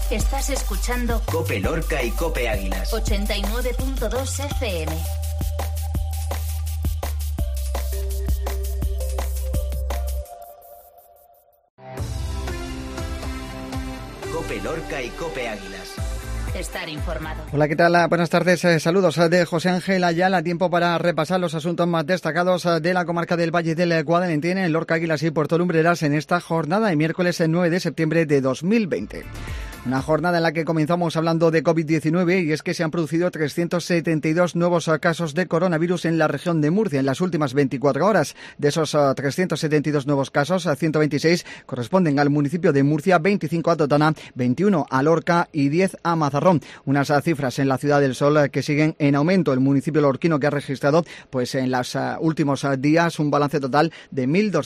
Estás escuchando COPE Lorca y COPE Águilas. 89.2 FM. COPE Lorca y COPE Águilas. Estar informado. Hola, ¿qué tal? Buenas tardes. Saludos de José Ángel Ayala. Tiempo para repasar los asuntos más destacados de la comarca del Valle del Guadalentín, en Lorca, Águilas y Puerto Lumbreras en esta jornada de miércoles 9 de septiembre de 2020. Una jornada en la que comenzamos hablando de COVID-19 y es que se han producido 372 nuevos casos de coronavirus en la región de Murcia en las últimas 24 horas. De esos 372 nuevos casos, 126 corresponden al municipio de Murcia, 25 a Totana, 21 a Lorca y 10 a Mazarrón. Unas cifras en la Ciudad del Sol que siguen en aumento. El municipio lorquino que ha registrado pues en los últimos días un balance total de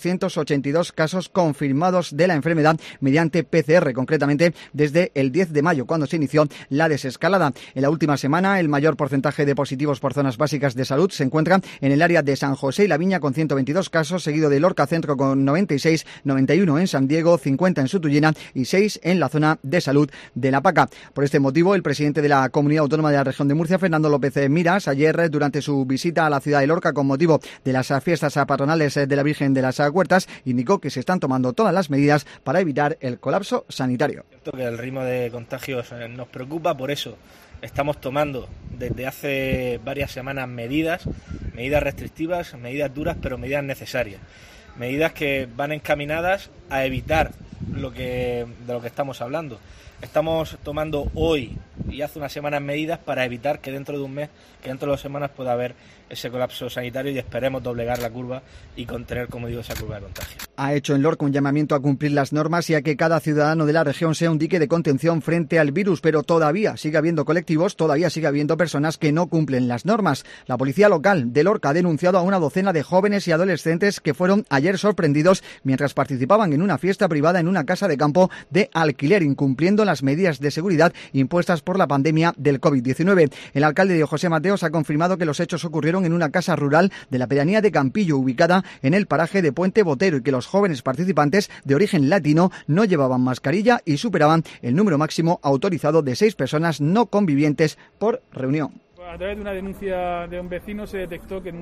1.282 casos confirmados de la enfermedad mediante PCR, concretamente desde el 10 de mayo, cuando se inició la desescalada. En la última semana, el mayor porcentaje de positivos por zonas básicas de salud se encuentra en el área de San José y La Viña, con 122 casos, seguido de Lorca Centro con 96, 91 en San Diego, 50 en Sutullena y 6 en la zona de salud de La Paca. Por este motivo, el presidente de la Comunidad Autónoma de la Región de Murcia, Fernando López Miras, ayer, durante su visita a la ciudad de Lorca con motivo de las fiestas patronales de la Virgen de las Huertas, indicó que se están tomando todas las medidas para evitar el colapso sanitario. Que el ritmo de contagios nos preocupa, por eso estamos tomando desde hace varias semanas medidas restrictivas, medidas duras, pero medidas necesarias, medidas que van encaminadas a evitar de lo que estamos hablando. Estamos tomando hoy y hace unas semanas medidas para evitar que dentro de un mes, que dentro de 2 semanas pueda haber ese colapso sanitario y esperemos doblegar la curva y contener, como digo, esa curva de contagio. Ha hecho en Lorca un llamamiento a cumplir las normas y a que cada ciudadano de la región sea un dique de contención frente al virus, pero todavía sigue habiendo colectivos, todavía sigue habiendo personas que no cumplen las normas. La policía local de Lorca ha denunciado a una docena de jóvenes y adolescentes que fueron ayer sorprendidos mientras participaban en una fiesta privada en una casa de campo de alquiler, incumpliendo las medidas de seguridad impuestas por la pandemia del COVID-19. El alcalde José Mateos ha confirmado que los hechos ocurrieron en una casa rural de la pedanía de Campillo, ubicada en el paraje de Puente Botero, y que los jóvenes participantes de origen latino no llevaban mascarilla y superaban el número máximo autorizado de 6 personas no convivientes por reunión. A través de una denuncia de un vecino se detectó que en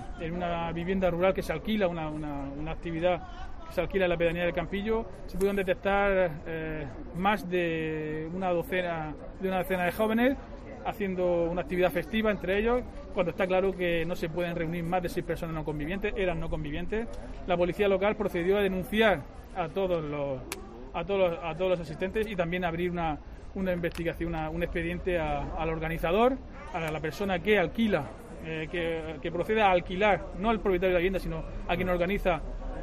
una vivienda rural que se alquila, una actividad que se alquila en la pedanía de Campillo, se pudieron detectar más de una docena de jóvenes haciendo una actividad festiva entre ellos, cuando está claro que no se pueden reunir más de 6 personas no convivientes, eran no convivientes. La policía local procedió a denunciar a todos los asistentes y también abrir una investigación, un expediente al organizador, a la persona que alquila, que procede a alquilar, no al propietario de la vivienda, sino a quien organizó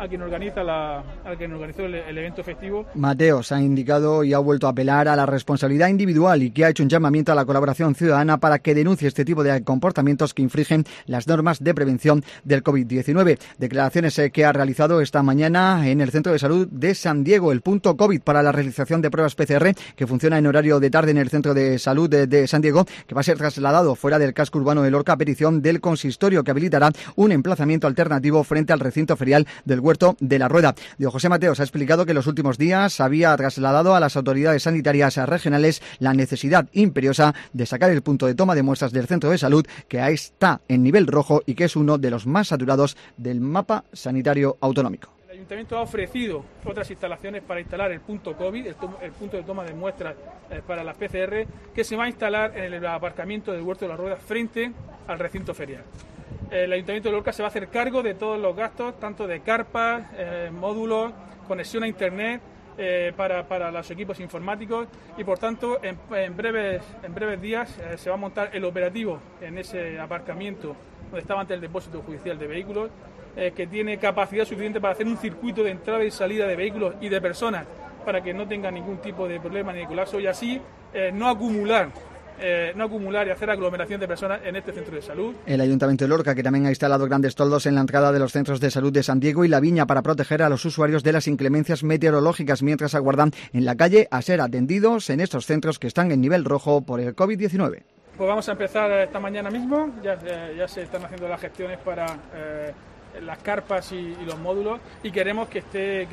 el evento festivo. Mateos ha indicado y ha vuelto a apelar a la responsabilidad individual y que ha hecho un llamamiento a la colaboración ciudadana para que denuncie este tipo de comportamientos que infringen las normas de prevención del COVID-19. Declaraciones que ha realizado esta mañana en el Centro de Salud de San Diego, el punto COVID para la realización de pruebas PCR, que funciona en horario de tarde en el Centro de Salud de San Diego, que va a ser trasladado fuera del casco urbano de Lorca a petición del consistorio, que habilitará un emplazamiento alternativo frente al recinto ferial del Huerto de la Rueda. José Mateos ha explicado que en los últimos días había trasladado a las autoridades sanitarias regionales la necesidad imperiosa de sacar el punto de toma de muestras del centro de salud, que está en nivel rojo y que es uno de los más saturados del mapa sanitario autonómico. El Ayuntamiento ha ofrecido otras instalaciones para instalar el punto COVID, el punto de toma de muestras para las PCR, que se va a instalar en el aparcamiento del Huerto de la Rueda frente al recinto ferial. El Ayuntamiento de Lorca se va a hacer cargo de todos los gastos, tanto de carpas, módulos, conexión a Internet para los equipos informáticos, y por tanto en breves días se va a montar el operativo en ese aparcamiento donde estaba antes el depósito judicial de vehículos, que tiene capacidad suficiente para hacer un circuito de entrada y salida de vehículos y de personas para que no tenga ningún tipo de problema ni de colapso, y así no acumular y hacer aglomeración de personas en este centro de salud. El Ayuntamiento de Lorca, que también ha instalado grandes toldos en la entrada de los centros de salud de San Diego y La Viña para proteger a los usuarios de las inclemencias meteorológicas, mientras aguardan en la calle a ser atendidos en estos centros que están en nivel rojo por el COVID-19. Pues vamos a empezar esta mañana mismo, ya se están haciendo las gestiones para las carpas y los módulos, y queremos que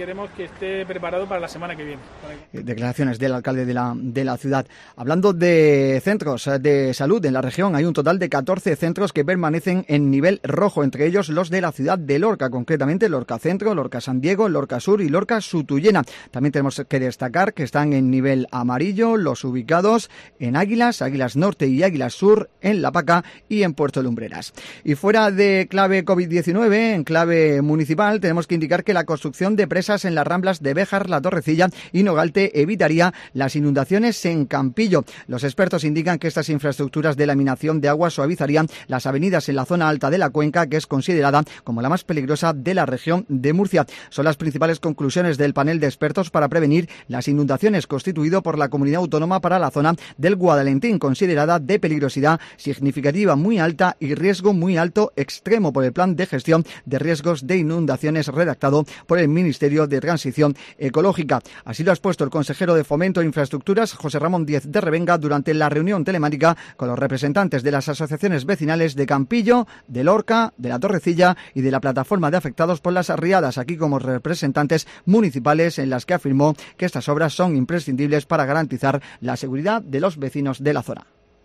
esté preparado para la semana que viene. Declaraciones del alcalde de la ciudad. Hablando de centros de salud en la región, hay un total de 14 centros que permanecen en nivel rojo, entre ellos los de la ciudad de Lorca, concretamente Lorca Centro, Lorca San Diego, Lorca Sur y Lorca Sutuyena. También tenemos que destacar que están en nivel amarillo los ubicados en Águilas, Águilas Norte y Águilas Sur, en La Paca y en Puerto Lumbreras. Y fuera de clave COVID-19, en clave municipal, tenemos que indicar que la construcción de presas en las ramblas de Béjar, La Torrecilla y Nogalte evitaría las inundaciones en Campillo. Los expertos indican que estas infraestructuras de laminación de agua suavizarían las avenidas en la zona alta de la cuenca, que es considerada como la más peligrosa de la región de Murcia. Son las principales conclusiones del panel de expertos para prevenir las inundaciones constituido por la Comunidad Autónoma para la zona del Guadalentín, considerada de peligrosidad significativa muy alta y riesgo muy alto extremo por el Plan de Gestión de Riesgos de Inundaciones redactado por el Ministerio de Transición Ecológica. Así lo ha expuesto el consejero de Fomento e Infraestructuras, José Ramón Díez de Revenga, durante la reunión telemática con los representantes de las asociaciones vecinales de Campillo, de Lorca, de La Torrecilla y de la plataforma de afectados por las riadas, aquí como representantes municipales, en las que afirmó que estas obras son imprescindibles para garantizar la seguridad de los vecinos de la zona.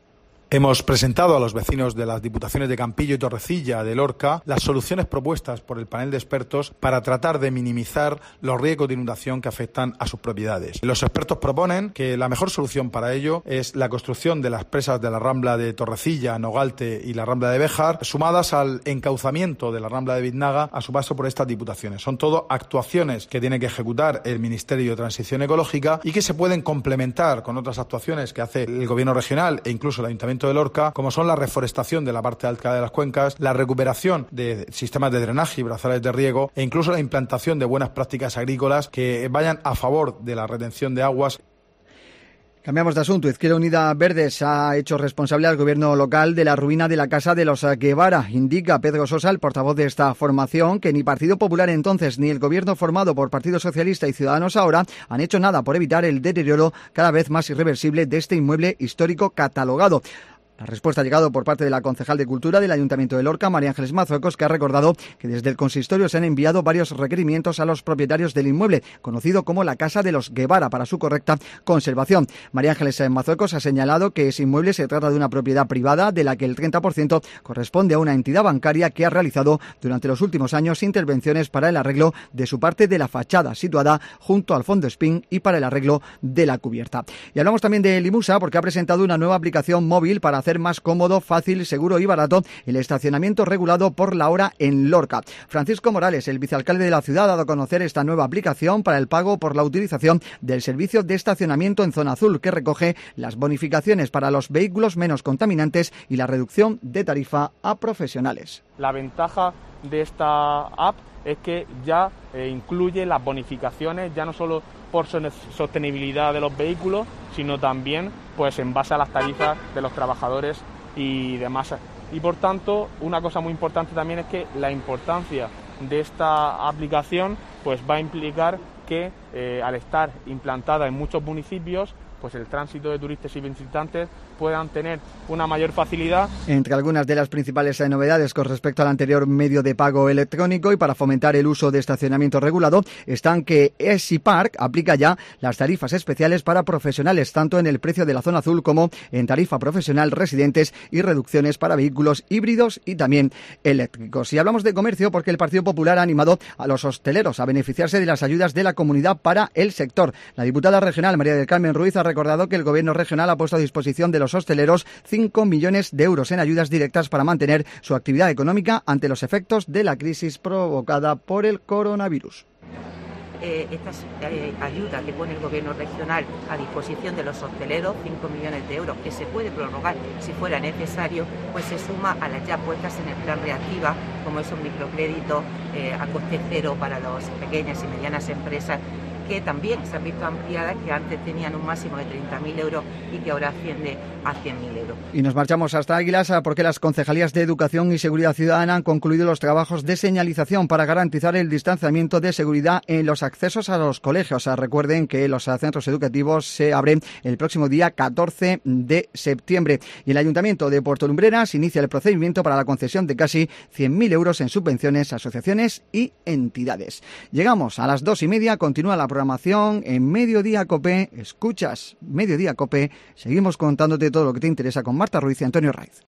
Hemos presentado a los vecinos de las Diputaciones de Campillo y Torrecilla de Lorca las soluciones propuestas por el panel de expertos para tratar de minimizar los riesgos de inundación que afectan a sus propiedades. Los expertos proponen que la mejor solución para ello es la construcción de las presas de la Rambla de Torrecilla, Nogalte y la Rambla de Béjar, sumadas al encauzamiento de la Rambla de Biznaga a su paso por estas diputaciones. Son todo actuaciones que tiene que ejecutar el Ministerio de Transición Ecológica y que se pueden complementar con otras actuaciones que hace el Gobierno regional e incluso el Ayuntamiento de Lorca, como son la reforestación de la parte alta de las cuencas, la recuperación de sistemas de drenaje y brazales de riego e incluso la implantación de buenas prácticas agrícolas que vayan a favor de la retención de aguas. Cambiamos de asunto. Izquierda Unida Verdes ha hecho responsable al gobierno local de la ruina de la Casa de los Guevara. Indica Pedro Sosa, el portavoz de esta formación, que ni Partido Popular entonces ni el gobierno formado por Partido Socialista y Ciudadanos ahora han hecho nada por evitar el deterioro cada vez más irreversible de este inmueble histórico catalogado. La respuesta ha llegado por parte de la concejal de Cultura del Ayuntamiento de Lorca, María Ángeles Mazuecos, que ha recordado que desde el consistorio se han enviado varios requerimientos a los propietarios del inmueble, conocido como la Casa de los Guevara, para su correcta conservación. María Ángeles Mazuecos ha señalado que ese inmueble se trata de una propiedad privada de la que el 30% corresponde a una entidad bancaria que ha realizado durante los últimos años intervenciones para el arreglo de su parte de la fachada situada junto al fondo Spin y para el arreglo de la cubierta. Y hablamos también de Limusa, porque ha presentado una nueva aplicación móvil para hacer más cómodo, fácil, seguro y barato el estacionamiento regulado por la hora en Lorca. Francisco Morales, el vicealcalde de la ciudad, ha dado a conocer esta nueva aplicación para el pago por la utilización del servicio de estacionamiento en zona azul, que recoge las bonificaciones para los vehículos menos contaminantes y la reducción de tarifa a profesionales. La ventaja de esta app es que ya incluye las bonificaciones, ya no solo por sostenibilidad de los vehículos, sino también pues en base a las tarifas de los trabajadores y demás. Y por tanto, una cosa muy importante también es que la importancia de esta aplicación pues va a implicar que al estar implantada en muchos municipios, pues el tránsito de turistas y visitantes puedan tener una mayor facilidad. Entre algunas de las principales novedades con respecto al anterior medio de pago electrónico y para fomentar el uso de estacionamiento regulado están que EasyPark aplica ya las tarifas especiales para profesionales, tanto en el precio de la zona azul como en tarifa profesional residentes, y reducciones para vehículos híbridos y también eléctricos. Y hablamos de comercio porque el Partido Popular ha animado a los hosteleros a beneficiarse de las ayudas de la comunidad para el sector. La diputada regional María del Carmen Ruiz ha recordado que el Gobierno regional ha puesto a disposición de los hosteleros 5 millones de euros en ayudas directas para mantener su actividad económica ante los efectos de la crisis provocada por el coronavirus. Estas ayudas que pone el Gobierno regional a disposición de los hosteleros, 5 millones de euros, que se puede prorrogar si fuera necesario, pues se suma a las ya puestas en el plan Reactiva, como esos microcréditos a coste cero para las pequeñas y medianas empresas, que también se han visto ampliadas, que antes tenían un máximo de 30.000 euros y que ahora asciende a 100.000 euros. Y nos marchamos hasta Águilas porque las concejalías de Educación y Seguridad Ciudadana han concluido los trabajos de señalización para garantizar el distanciamiento de seguridad en los accesos a los colegios. Recuerden que los centros educativos se abren el próximo día 14 de septiembre. Y el Ayuntamiento de Puerto Lumbreras inicia el procedimiento para la concesión de casi 100.000 euros en subvenciones a asociaciones y entidades. Llegamos a las 2:30, continúa la programación en Mediodía Cope. Escuchas Mediodía Cope. Seguimos contándote todo lo que te interesa con Marta Ruiz y Antonio Raiz.